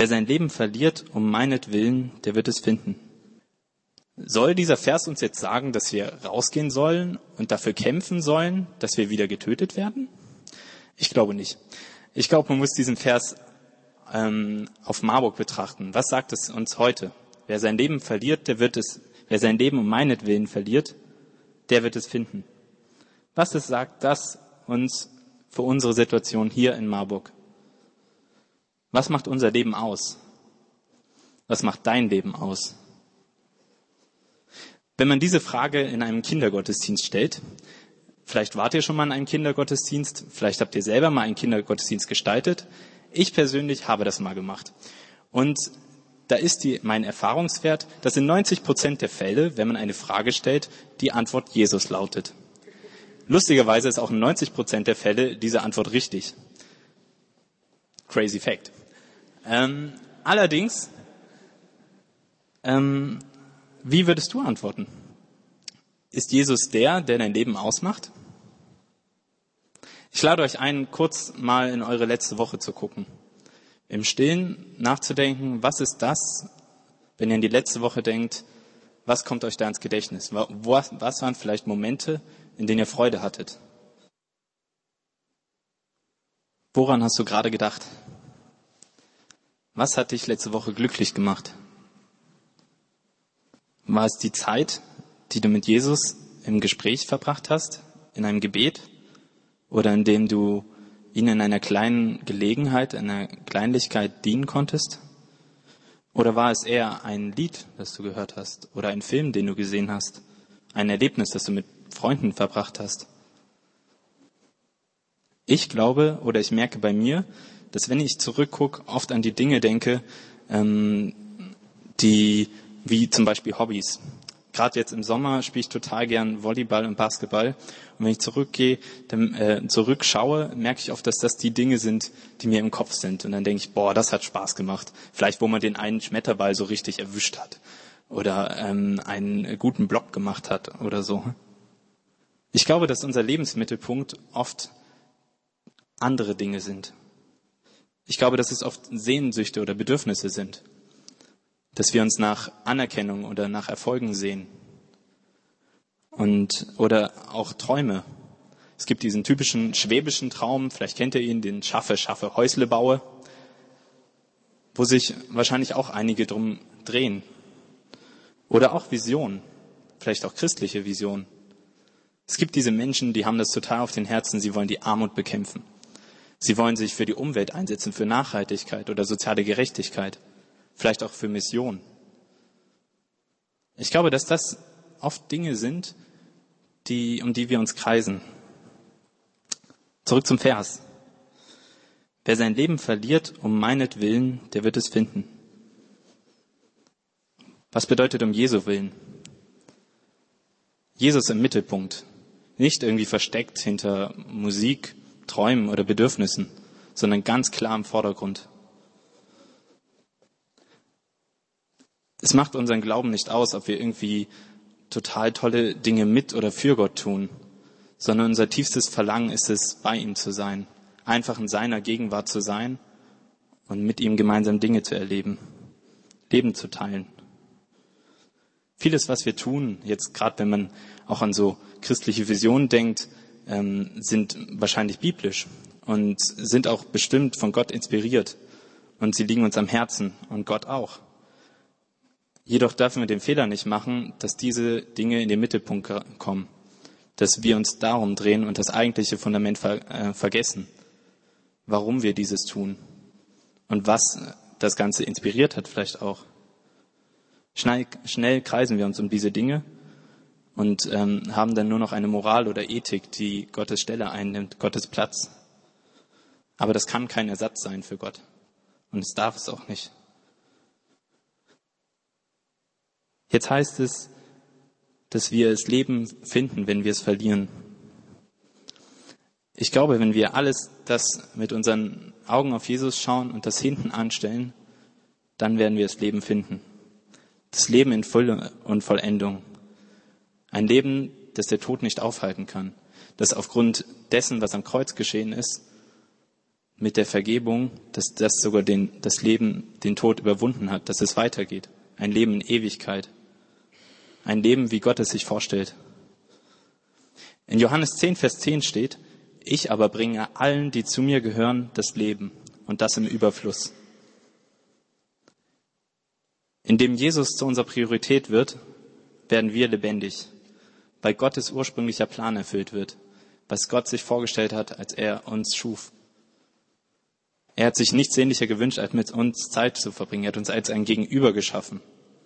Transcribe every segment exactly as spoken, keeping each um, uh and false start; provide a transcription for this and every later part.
Wer sein Leben verliert um meinetwillen, der wird es finden. Soll dieser Vers uns jetzt sagen, dass wir rausgehen sollen und dafür kämpfen sollen, dass wir wieder getötet werden? Ich glaube nicht. Ich glaube, man muss diesen Vers ähm, auf Marburg betrachten. Was sagt es uns heute? Wer sein Leben verliert, der wird es, wer sein Leben um meinetwillen verliert, der wird es finden. Was es sagt das uns für unsere Situation hier in Marburg? Was macht unser Leben aus? Was macht dein Leben aus? Wenn man diese Frage in einem Kindergottesdienst stellt, vielleicht wart ihr schon mal in einem Kindergottesdienst, vielleicht habt ihr selber mal einen Kindergottesdienst gestaltet. Ich persönlich habe das mal gemacht. Und da ist die, mein Erfahrungswert, dass in neunzig Prozent der Fälle, wenn man eine Frage stellt, die Antwort Jesus lautet. Lustigerweise ist auch in neunzig Prozent der Fälle diese Antwort richtig. Crazy Fact. Ähm, allerdings, ähm, wie würdest du antworten? Ist Jesus der, der dein Leben ausmacht? Ich lade euch ein, kurz mal in eure letzte Woche zu gucken. Im Stillen nachzudenken, was ist das, wenn ihr in die letzte Woche denkt, was kommt euch da ins Gedächtnis? Was waren vielleicht Momente, in denen ihr Freude hattet? Woran hast du gerade gedacht? Was hat dich letzte Woche glücklich gemacht? War es die Zeit, die du mit Jesus im Gespräch verbracht hast, in einem Gebet oder indem du ihn in einer kleinen Gelegenheit, in einer Kleinlichkeit dienen konntest? Oder war es eher ein Lied, das du gehört hast oder ein Film, den du gesehen hast, ein Erlebnis, das du mit Freunden verbracht hast? Ich glaube oder ich merke bei mir, dass wenn ich zurückgucke, oft an die Dinge denke, ähm, die wie zum Beispiel Hobbys. Gerade jetzt im Sommer spiele ich total gern Volleyball und Basketball. Und wenn ich zurückgehe, dann äh, zurückschaue, merke ich oft, dass das die Dinge sind, die mir im Kopf sind. Und dann denke ich, boah, das hat Spaß gemacht. Vielleicht, wo man den einen Schmetterball so richtig erwischt hat. Oder ähm, einen guten Block gemacht hat oder so. Ich glaube, dass unser Lebensmittelpunkt oft andere Dinge sind. Ich glaube, dass es oft Sehnsüchte oder Bedürfnisse sind. Dass wir uns nach Anerkennung oder nach Erfolgen sehen. Und, oder auch Träume. Es gibt diesen typischen schwäbischen Traum, vielleicht kennt ihr ihn, den Schaffe, Schaffe, Häusle baue, wo sich wahrscheinlich auch einige drum drehen. Oder auch Visionen, vielleicht auch christliche Visionen. Es gibt diese Menschen, die haben das total auf den Herzen, sie wollen die Armut bekämpfen. Sie wollen sich für die Umwelt einsetzen, für Nachhaltigkeit oder soziale Gerechtigkeit. Vielleicht auch für Mission. Ich glaube, dass das oft Dinge sind, die, um die wir uns kreisen. Zurück zum Vers. Wer sein Leben verliert um meinetwillen, der wird es finden. Was bedeutet um Jesu Willen? Jesus im Mittelpunkt. Nicht irgendwie versteckt hinter Musik, Träumen oder Bedürfnissen, sondern ganz klar im Vordergrund. Es macht unseren Glauben nicht aus, ob wir irgendwie total tolle Dinge mit oder für Gott tun, sondern unser tiefstes Verlangen ist es, bei ihm zu sein, einfach in seiner Gegenwart zu sein und mit ihm gemeinsam Dinge zu erleben, Leben zu teilen. Vieles, was wir tun, jetzt gerade wenn man auch an so christliche Visionen denkt, ähm, sind wahrscheinlich biblisch und sind auch bestimmt von Gott inspiriert und sie liegen uns am Herzen und Gott auch. Jedoch dürfen wir den Fehler nicht machen, dass diese Dinge in den Mittelpunkt kommen, dass wir uns darum drehen und das eigentliche Fundament ver- äh, vergessen, warum wir dieses tun und was das Ganze inspiriert hat vielleicht auch. Schnell, schnell kreisen wir uns um diese Dinge und ähm, haben dann nur noch eine Moral oder Ethik, die Gottes Stelle einnimmt, Gottes Platz. Aber das kann kein Ersatz sein für Gott und es darf es auch nicht. Jetzt heißt es, dass wir das Leben finden, wenn wir es verlieren. Ich glaube, wenn wir alles das mit unseren Augen auf Jesus schauen und das hinten anstellen, dann werden wir das Leben finden. Das Leben in Fülle und Vollendung. Ein Leben, das der Tod nicht aufhalten kann. Das aufgrund dessen, was am Kreuz geschehen ist, mit der Vergebung, dass das sogar den, das Leben, den Tod überwunden hat, dass es weitergeht. Ein Leben in Ewigkeit. Ein Leben, wie Gott es sich vorstellt. In Johannes zehn, Vers zehn steht, ich aber bringe allen, die zu mir gehören, das Leben und das im Überfluss. Indem Jesus zu unserer Priorität wird, werden wir lebendig, weil Gottes ursprünglicher Plan erfüllt wird, was Gott sich vorgestellt hat, als er uns schuf. Er hat sich nichts sehnlicher gewünscht, als mit uns Zeit zu verbringen. Er hat uns als ein Gegenüber geschaffen.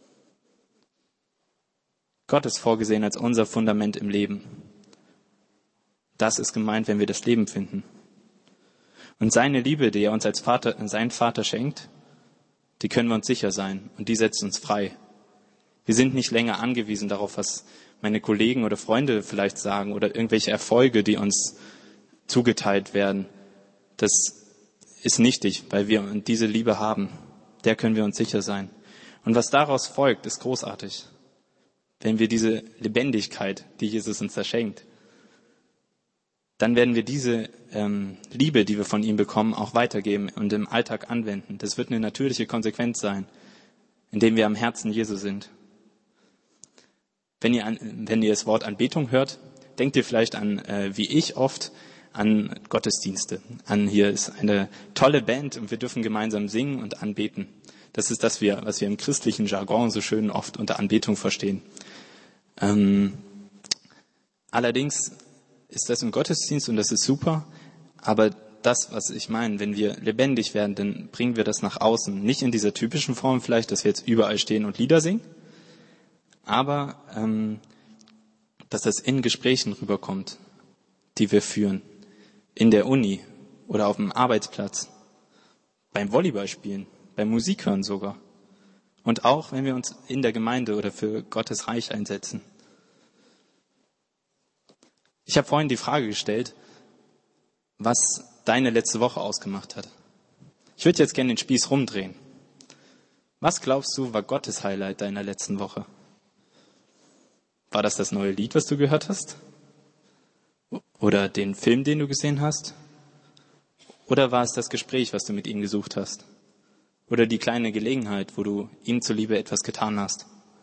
Gott ist vorgesehen als unser Fundament im Leben. Das ist gemeint, wenn wir das Leben finden. Und seine Liebe, die er uns als Vater, sein Vater schenkt, die können wir uns sicher sein und die setzt uns frei. Wir sind nicht länger angewiesen darauf, was meine Kollegen oder Freunde vielleicht sagen oder irgendwelche Erfolge, die uns zugeteilt werden. Das ist nichtig, weil wir diese Liebe haben. Der können wir uns sicher sein. Und was daraus folgt, ist großartig. Wenn wir diese Lebendigkeit, die Jesus uns da schenkt, dann werden wir diese ähm, Liebe, die wir von ihm bekommen, auch weitergeben und im Alltag anwenden. Das wird eine natürliche Konsequenz sein, indem wir am Herzen Jesu sind. Wenn ihr, an, wenn ihr das Wort Anbetung hört, denkt ihr vielleicht an, äh, wie ich oft, an Gottesdienste. An hier ist eine tolle Band und wir dürfen gemeinsam singen und anbeten. Das ist das, was wir im christlichen Jargon so schön oft unter Anbetung verstehen. Ähm, allerdings ist das im Gottesdienst und das ist super, aber das, was ich meine, wenn wir lebendig werden, dann bringen wir das nach außen. Nicht in dieser typischen Form vielleicht, dass wir jetzt überall stehen und Lieder singen, aber ähm, dass das in Gesprächen rüberkommt, die wir führen. In der Uni oder auf dem Arbeitsplatz, beim Volleyballspielen, beim Musikhören sogar. Und auch, wenn wir uns in der Gemeinde oder für Gottes Reich einsetzen. Ich habe vorhin die Frage gestellt, was deine letzte Woche ausgemacht hat. Ich würde jetzt gerne den Spieß rumdrehen. Was glaubst du, war Gottes Highlight deiner letzten Woche? War das das neue Lied, was du gehört hast? Oder den Film, den du gesehen hast? Oder war es das Gespräch, was du mit ihm gesucht hast? Oder die kleine Gelegenheit, wo du ihm zuliebe etwas getan hast?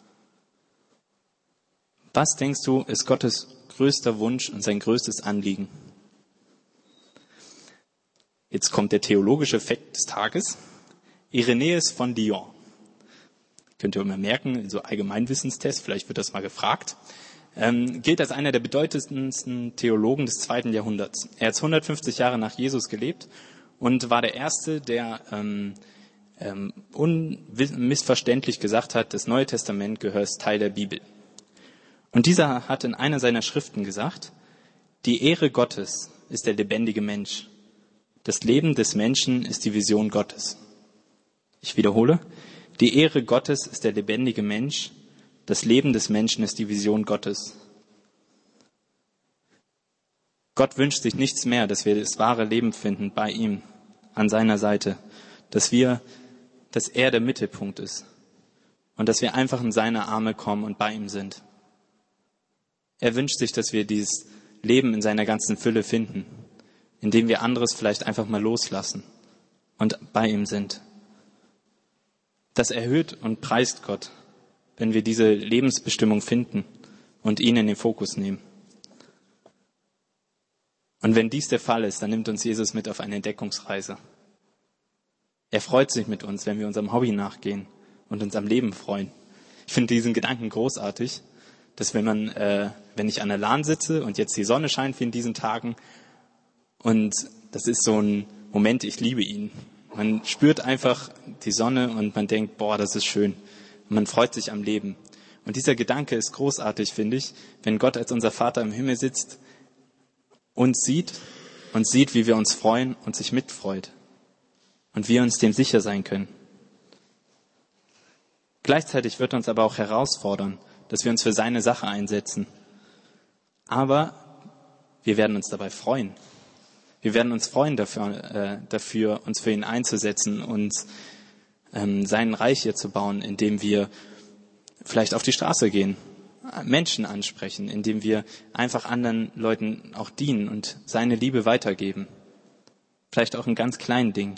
Was denkst du, ist Gottes größter Wunsch und sein größtes Anliegen? Jetzt kommt der theologische Fakt des Tages. Irenäus von Lyon. Könnt ihr immer merken, in so Allgemeinwissenstest, vielleicht wird das mal gefragt. Ähm, gilt als einer der bedeutendsten Theologen des zweiten Jahrhunderts. Er hat hundertfünfzig Jahre nach Jesus gelebt und war der Erste, der ähm, ähm, unmissverständlich gesagt hat, das Neue Testament gehört Teil der Bibel. Und dieser hat in einer seiner Schriften gesagt, die Ehre Gottes ist der lebendige Mensch. Das Leben des Menschen ist die Vision Gottes. Ich wiederhole, die Ehre Gottes ist der lebendige Mensch. Das Leben des Menschen ist die Vision Gottes. Gott wünscht sich nichts mehr, dass wir das wahre Leben finden bei ihm, an seiner Seite, dass wir, dass er der Mittelpunkt ist und dass wir einfach in seine Arme kommen und bei ihm sind. Er wünscht sich, dass wir dieses Leben in seiner ganzen Fülle finden, indem wir anderes vielleicht einfach mal loslassen und bei ihm sind. Das erhöht und preist Gott, wenn wir diese Lebensbestimmung finden und ihn in den Fokus nehmen. Und wenn dies der Fall ist, dann nimmt uns Jesus mit auf eine Entdeckungsreise. Er freut sich mit uns, wenn wir unserem Hobby nachgehen und uns am Leben freuen. Ich finde diesen Gedanken großartig, dass wenn man, äh, wenn ich an der Lahn sitze und jetzt die Sonne scheint wie in diesen Tagen und das ist so ein Moment, ich liebe ihn. Man spürt einfach die Sonne und man denkt, boah, das ist schön. Und man freut sich am Leben. Und dieser Gedanke ist großartig, finde ich, wenn Gott als unser Vater im Himmel sitzt, uns sieht und sieht, wie wir uns freuen und sich mitfreut. Und wir uns dem sicher sein können. Gleichzeitig wird er uns aber auch herausfordern, dass wir uns für seine Sache einsetzen. Aber wir werden uns dabei freuen. Wir werden uns freuen dafür, äh, dafür uns für ihn einzusetzen und ähm, sein Reich hier zu bauen, indem wir vielleicht auf die Straße gehen, Menschen ansprechen, indem wir einfach anderen Leuten auch dienen und seine Liebe weitergeben. Vielleicht auch in ganz kleinen Dingen.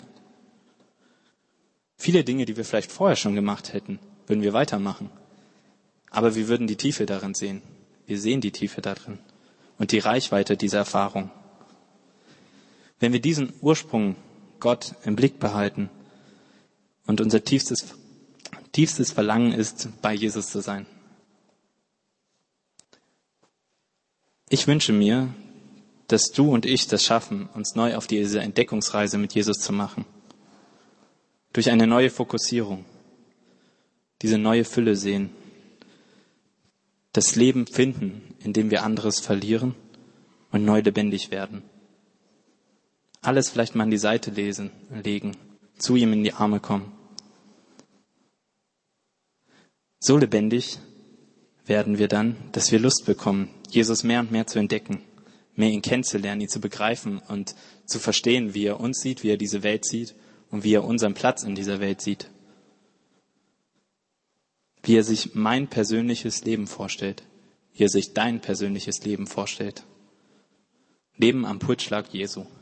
Viele Dinge, die wir vielleicht vorher schon gemacht hätten, würden wir weitermachen. Aber wir würden die Tiefe darin sehen. Wir sehen die Tiefe darin und die Reichweite dieser Erfahrung. Wenn wir diesen Ursprung Gott im Blick behalten und unser tiefstes, tiefstes Verlangen ist, bei Jesus zu sein. Ich wünsche mir, dass du und ich das schaffen, uns neu auf diese Entdeckungsreise mit Jesus zu machen. Durch eine neue Fokussierung, diese neue Fülle sehen, das Leben finden, indem wir anderes verlieren und neu lebendig werden. Alles vielleicht mal an die Seite lesen, legen, zu ihm in die Arme kommen. So lebendig werden wir dann, dass wir Lust bekommen, Jesus mehr und mehr zu entdecken, mehr ihn kennenzulernen, ihn zu begreifen und zu verstehen, wie er uns sieht, wie er diese Welt sieht und wie er unseren Platz in dieser Welt sieht. Wie er sich mein persönliches Leben vorstellt, wie er sich dein persönliches Leben vorstellt. Leben am Pulsschlag Jesu.